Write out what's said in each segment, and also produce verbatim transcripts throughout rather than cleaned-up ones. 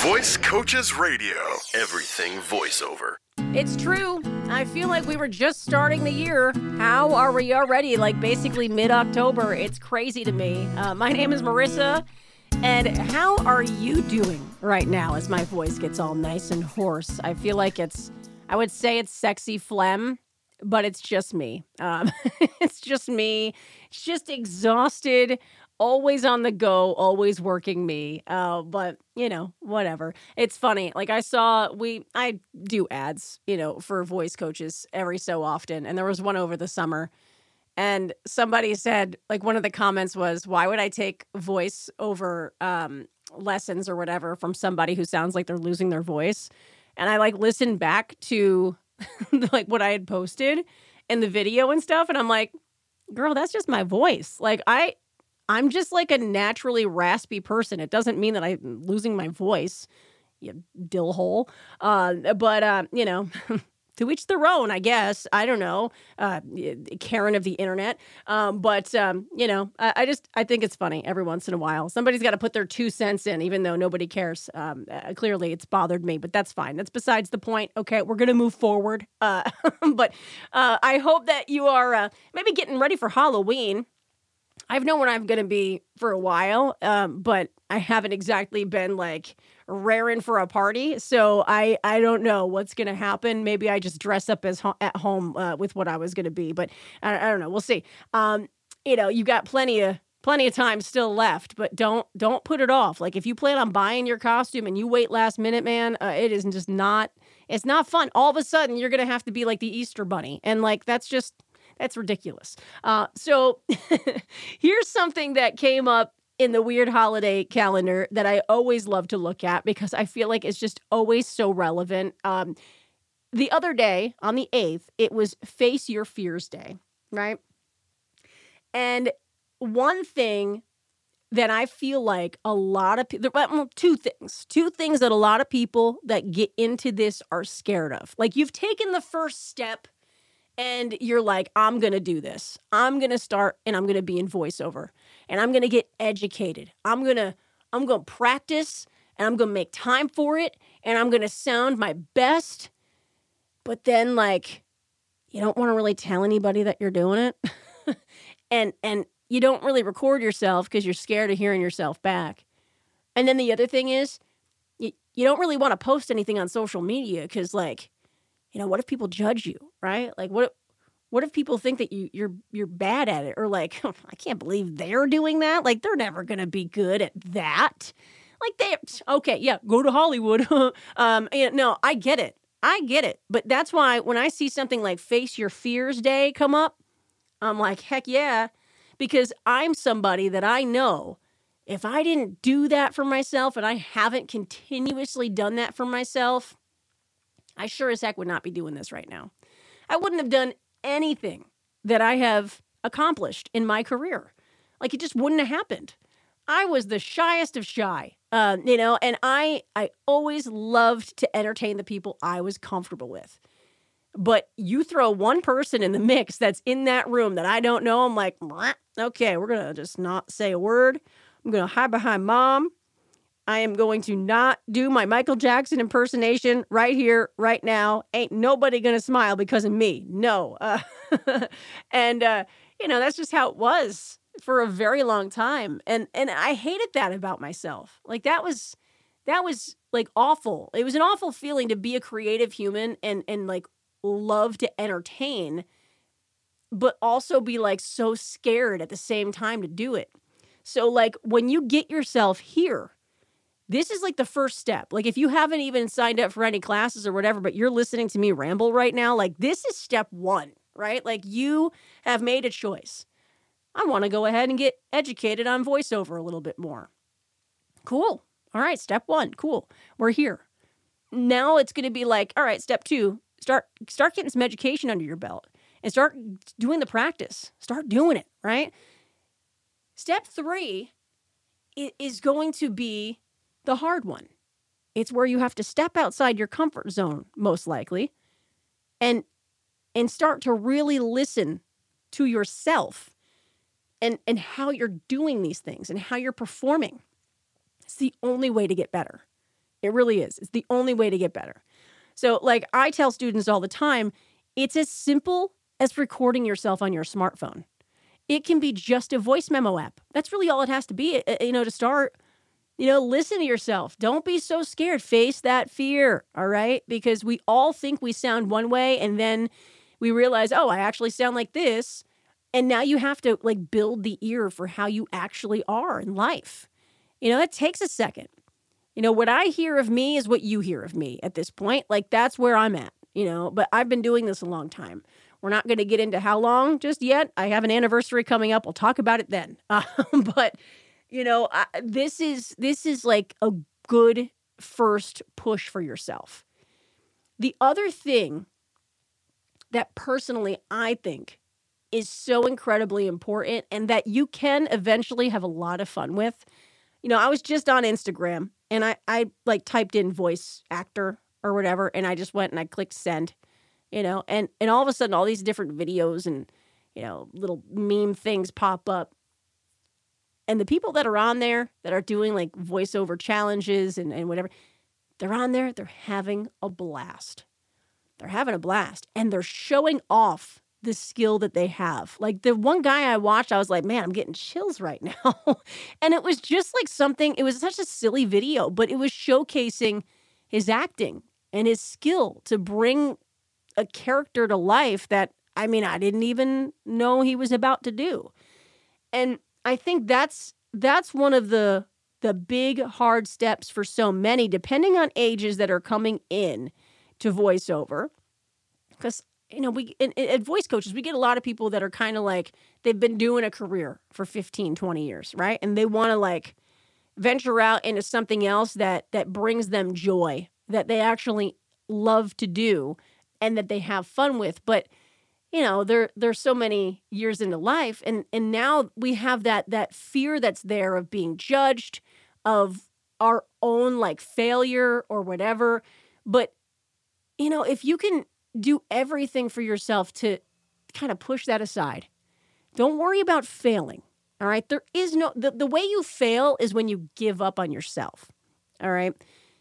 Voice Coaches Radio. Everything voiceover. It's true. I feel like we were just starting the year. How are we already? Like basically mid-October. It's crazy to me. Uh, my name is Marissa. And how are you doing right now as my voice gets all nice and hoarse? I feel like it's, I would say it's sexy phlegm, but it's just me. Um, it's just me. It's just exhausted. Always on the go, always working me. Uh, but, you know, whatever. It's funny. Like I saw, we, I do ads, you know, for voice coaches every so often. And there was one over the summer. And somebody said, like one of the comments was, why would I take voice over um, lessons or whatever from somebody who sounds like they're losing their voice? And I like listened back to like what I had posted in the video and stuff. And I'm like, girl, that's just my voice. Like I... I'm just like a naturally raspy person. It doesn't mean that I'm losing my voice, you dill hole. Uh, but, uh, you know, to each their own, I guess. I don't know. Uh, Karen of the internet. Um, but, um, you know, I, I just, I think it's funny every once in a while. Somebody's got to put their two cents in, even though nobody cares. Um, uh, clearly, it's bothered me, but that's fine. That's besides the point. Okay, we're going to move forward. Uh, but uh, I hope that you are uh, maybe getting ready for Halloween. I've known where I'm going to be for a while, um, but I haven't exactly been like raring for a party. So I, I don't know what's going to happen. Maybe I just dress up as ho- at home uh, with what I was going to be, but I, I don't know. We'll see. Um, you know, you've got plenty of plenty of time still left, but don't don't put it off. Like if you plan on buying your costume and you wait last minute, man, uh, it is just not. It's not fun. All of a sudden, you're going to have to be like the Easter Bunny, and like that's just. That's ridiculous. Uh, so here's something that came up in the weird holiday calendar that I always love to look at because I feel like it's just always so relevant. Um, the other day, on the eighth, it was Face Your Fears Day, right? And one thing that I feel like a lot of people, well, two things, two things that a lot of people that get into this are scared of. Like you've taken the first step and you're like, I'm going to do this. I'm going to start and I'm going to be in voiceover and I'm going to get educated. I'm going to, I'm going to practice and I'm going to make time for it and I'm going to sound my best. But then like, you don't want to really tell anybody that you're doing it. and, and you don't really record yourself because you're scared of hearing yourself back. And then the other thing is you, you don't really want to post anything on social media because like, you know, what if people judge you, right? Like, what what if people think that you, you're you're bad at it? Or like, oh, I can't believe they're doing that. Like, they're never going to be good at that. Like, they, okay, yeah, go to Hollywood. um, and no, I get it. I get it. But that's why when I see something like Face Your Fears Day come up, I'm like, heck yeah. Because I'm somebody that I know if I didn't do that for myself and I haven't continuously done that for myself, I sure as heck would not be doing this right now. I wouldn't have done anything that I have accomplished in my career. Like, it just wouldn't have happened. I was the shyest of shy, uh, you know, and I, I always loved to entertain the people I was comfortable with. But you throw one person in the mix that's in that room that I don't know, I'm like, okay, we're going to just not say a word. I'm going to hide behind mom. I am going to not do my Michael Jackson impersonation right here, right now. Ain't nobody going to smile because of me. No. Uh, and, uh, you know, that's just how it was for a very long time. And and I hated that about myself. Like, that was, that was, like, awful. It was an awful feeling to be a creative human and, and like, love to entertain, but also be, like, so scared at the same time to do it. So, like, when you get yourself here, this is like the first step. Like if you haven't even signed up for any classes or whatever, but you're listening to me ramble right now, like this is step one, right? Like you have made a choice. I want to go ahead and get educated on voiceover a little bit more. Cool. All right. Step one. Cool. We're here. Now it's going to be like, all right, step two, start, start getting some education under your belt and start doing the practice. Start doing it, right? Step three is going to be the hard one. It's where you have to step outside your comfort zone, most likely, and and start to really listen to yourself and, and how you're doing these things and how you're performing. It's the only way to get better. It really is. It's the only way to get better. So like I tell students all the time, it's as simple as recording yourself on your smartphone. It can be just a voice memo app. That's really all it has to be, you know, to start. You know, listen to yourself. Don't be so scared. Face that fear, all right? Because we all think we sound one way, and then we realize, oh, I actually sound like this. And now you have to, like, build the ear for how you actually are in life. You know, that takes a second. You know, what I hear of me is what you hear of me at this point. Like, that's where I'm at, you know? But I've been doing this a long time. We're not going to get into how long just yet. I have an anniversary coming up. We'll talk about it then. Um, but... You know, I, this is this is like a good first push for yourself. The other thing that personally I think is so incredibly important and that you can eventually have a lot of fun with. You know, I was just on Instagram and I, I like typed in voice actor or whatever, and I just went and I clicked send, you know, and, and all of a sudden all these different videos and, you know, little meme things pop up. And the people that are on there that are doing like voiceover challenges and, and whatever, they're on there, they're having a blast. They're having a blast. And they're showing off the skill that they have. Like the one guy I watched, I was like, man, I'm getting chills right now. And it was just like something, it was such a silly video, but it was showcasing his acting and his skill to bring a character to life that, I mean, I didn't even know he was about to do. And I think that's that's one of the the big hard steps for so many, depending on ages that are coming in to voiceover. Because, you know, we in, in, at voice coaches, we get a lot of people that are kind of like, they've been doing a career for fifteen, twenty years, right? And they want to like venture out into something else that that brings them joy, that they actually love to do and that they have fun with. But you know, there there's so many years into life, and and now we have that that fear that's there of being judged, of our own like failure or whatever. But you know, if you can do everything for yourself to kind of push that aside, don't worry about failing. All right, there is no the, the way you fail is when you give up on yourself. All right,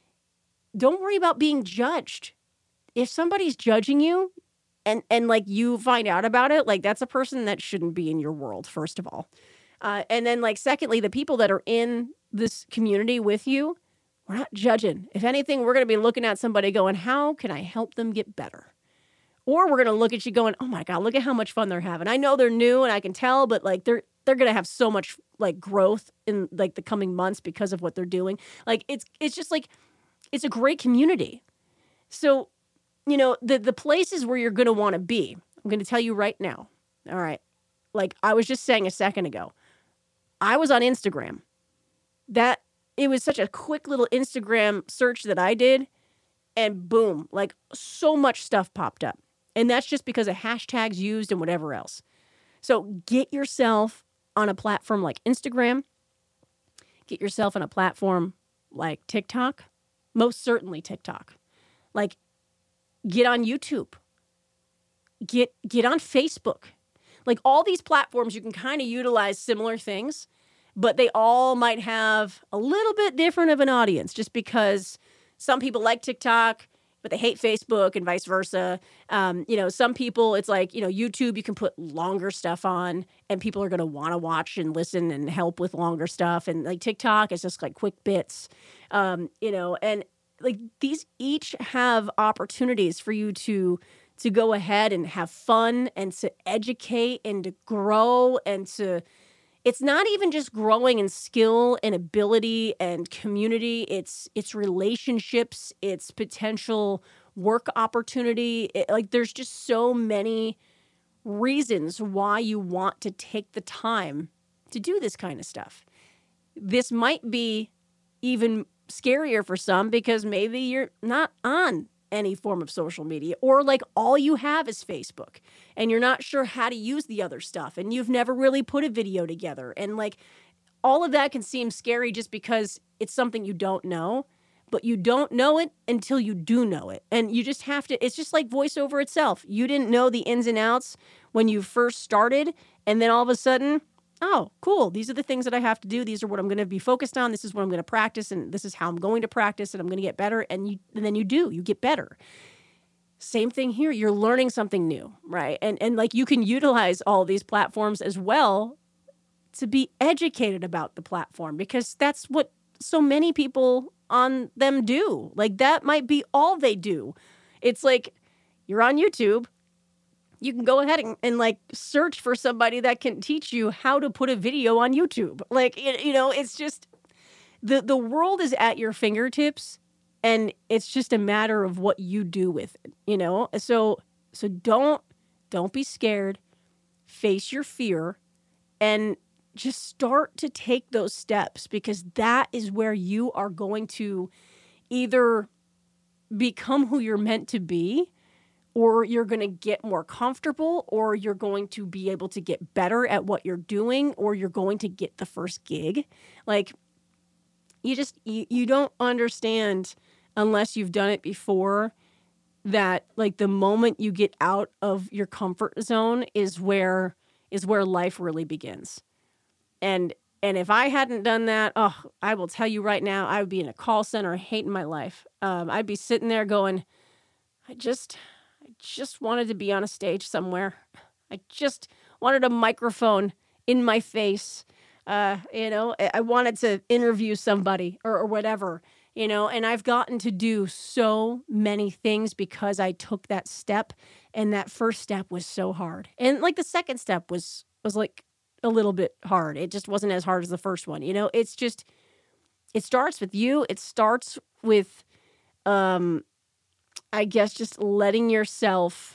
don't worry about being judged. If somebody's judging you, And and like you find out about it, like that's a person that shouldn't be in your world, first of all. Uh, and then like secondly, the people that are in this community with you, we're not judging. If anything, we're going to be looking at somebody going, how can I help them get better? Or we're going to look at you going, oh my God, look at how much fun they're having. I know they're new and I can tell, but like they're they're going to have so much like growth in like the coming months because of what they're doing. Like it's it's just like, it's a great community. So you know, the, the places where you're going to want to be, I'm going to tell you right now. All right. Like I was just saying a second ago, I was on Instagram. That it was such a quick little Instagram search that I did. And boom, like so much stuff popped up. And that's just because of hashtags used and whatever else. So get yourself on a platform like Instagram. Get yourself on a platform like TikTok. Most certainly TikTok. Like, get on YouTube. Get get on Facebook. Like all these platforms, you can kind of utilize similar things, but they all might have a little bit different of an audience just because some people like TikTok, but they hate Facebook and vice versa. Um, you know, some people, it's like, you know, YouTube, you can put longer stuff on and people are going to want to watch and listen and help with longer stuff. And like TikTok, it's just like quick bits, um, you know, and like these each have opportunities for you to to go ahead and have fun and to educate and to grow and to, it's not even just growing in skill and ability and community. It's it's relationships, it's potential work opportunity. It, like there's just so many reasons why you want to take the time to do this kind of stuff. This might be even scarier for some because maybe you're not on any form of social media or like all you have is Facebook and you're not sure how to use the other stuff and you've never really put a video together and like all of that can seem scary just because it's something you don't know, but you don't know it until you do know it. And you just have to, it's just like voiceover itself. You didn't know the ins and outs when you first started and then all of a sudden oh, cool. These are the things that I have to do. These are what I'm going to be focused on. This is what I'm going to practice. And this is how I'm going to practice. And I'm going to get better. And you, and then you do, you get better. Same thing here. You're learning something new, right? And, and like you can utilize all these platforms as well to be educated about the platform, because that's what so many people on them do. Like that might be all they do. It's like you're on YouTube. You can go ahead and, and like search for somebody that can teach you how to put a video on YouTube. Like, you know, it's just the, the world is at your fingertips, and it's just a matter of what you do with it, you know? So, so don't, don't be scared, face your fear, and just start to take those steps, because that is where you are going to either become who you're meant to be, or you're going to get more comfortable, or you're going to be able to get better at what you're doing, or you're going to get the first gig. Like, you just, you, you don't understand unless you've done it before that, like, the moment you get out of your comfort zone is where, is where life really begins. And, and if I hadn't done that, oh, I will tell you right now, I would be in a call center hating my life. Um, I'd be sitting there going, I just... just wanted to be on a stage somewhere. I just wanted a microphone in my face. Uh, you know, I wanted to interview somebody or, or whatever, you know, and I've gotten to do so many things because I took that step, and that first step was so hard. And like the second step was, was like a little bit hard. It just wasn't as hard as the first one. You know, it's just, it starts with you. It starts with, um, I guess just letting yourself,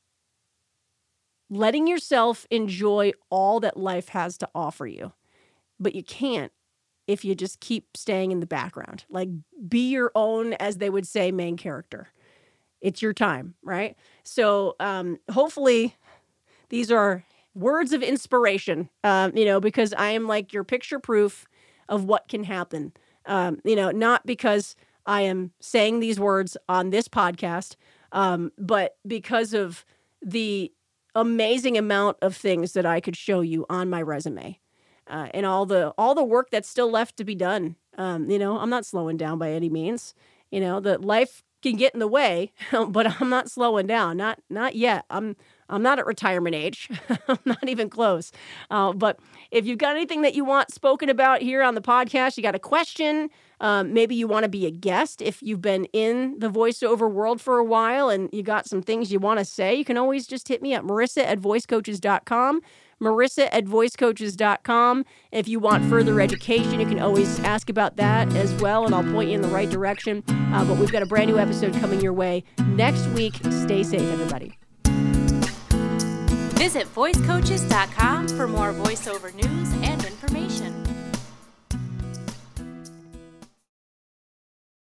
letting yourself enjoy all that life has to offer you. But you can't if you just keep staying in the background. Like, be your own, as they would say, main character. It's your time, right? So um, hopefully these are words of inspiration, um, you know, because I am like your picture proof of what can happen. Um, you know, not because I am saying these words on this podcast, um, but because of the amazing amount of things that I could show you on my resume, uh, and all the all the work that's still left to be done. Um, you know, I'm not slowing down by any means. You know, that life can get in the way, but I'm not slowing down. Not not yet. I'm I'm not at retirement age. I'm not even close. Uh, but if you've got anything that you want spoken about here on the podcast, you got a question, um, maybe you want to be a guest. If you've been in the voiceover world for a while and you got some things you want to say, you can always just hit me up, Marissa at voice coaches dot com. Marissa at voice coaches dot com. If you want further education, you can always ask about that as well, and I'll point you in the right direction. Uh, but we've got a brand new episode coming your way next week. Stay safe, everybody. Visit voice coaches dot com for more voiceover news and information.